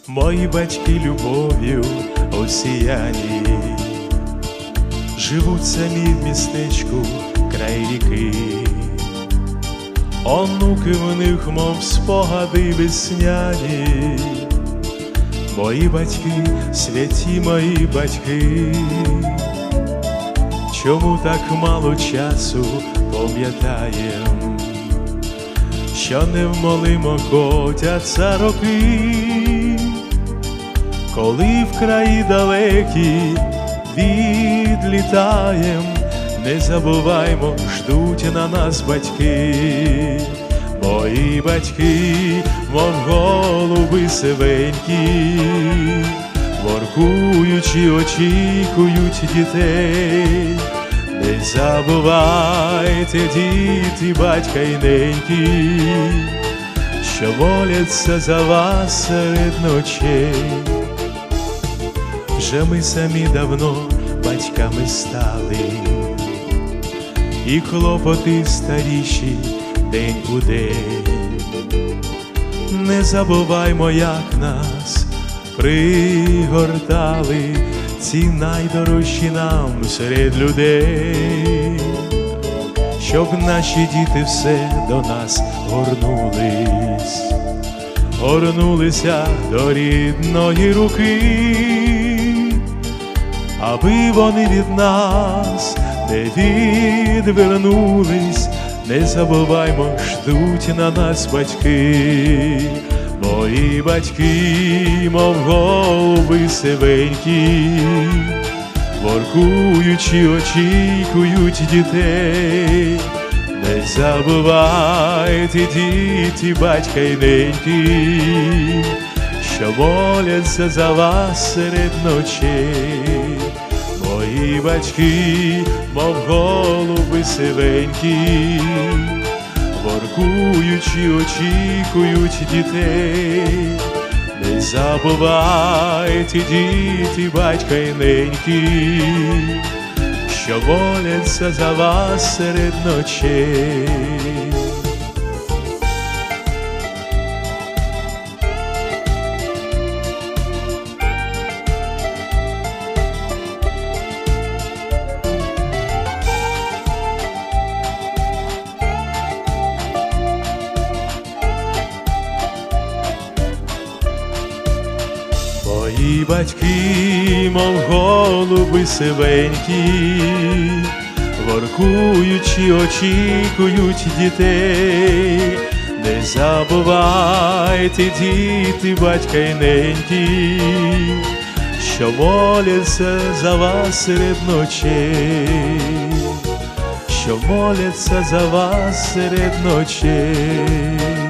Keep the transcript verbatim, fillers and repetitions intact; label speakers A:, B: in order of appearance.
A: Мої батьки любов'ю осіяні, живуть самі в містечку край ріки. Онуки в них, мов спогади весняні. Мої батьки, святі мої батьки, чому так мало часу пам'ятаєм, що невмолимо котяться роки, коли в краї далекі відлітаєм, не забуваймо, ждуть на нас батьки. Мої батьки, мов голуби сивенькі, воркуючи, очікують дітей. Не забувайте, діти, батька й неньки, що моляться за вас серед ночей. Вже ми самі давно батьками стали, і клопоти старіші день у день. Не забуваймо, як нас пригортали ці найдорожчі нам серед людей, щоб наші діти все до нас горнулись, горнулися до рідної руки, аби вони від нас не відвернулись. Не забуваймо, ждуть на нас батьки. Мої батьки, мов голуби сивенькі, воркуючи, очікують дітей. Не забувайте, діти, батька й неньки, що моляться за вас серед ночей. Мої батьки, мов голуби сивенькі, воркуючи, очікують дітей. Не забувайте, діти, батька й неньки, що моляться за вас серед ночей. Мої батьки, мов голуби сивенькі, воркуючи, очікують дітей. Не забувайте, діти, батька й неньки, що моляться за вас серед ночей, що моляться за вас серед ночей.